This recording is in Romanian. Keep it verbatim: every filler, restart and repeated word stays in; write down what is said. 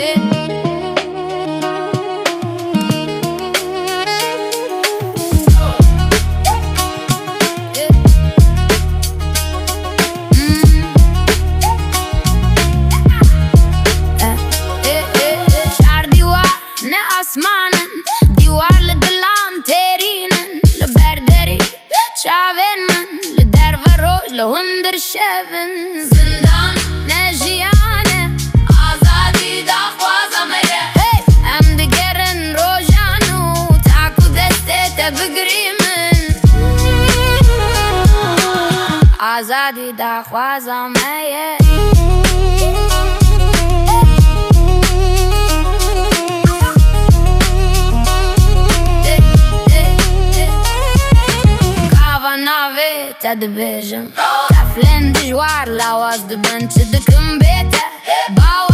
Asmanen, dioarele de lanterinen, le berderi, çavenmen, le derve roj, le hunder sheven. Zindan, nejiyane, azadi da khwaza mere. Hey, em digerin rojanu, taku deste te bigrimen. Azadi da khwaza mere. Te dibêjim, ta flen de joar, la was de bën që dë këmbete.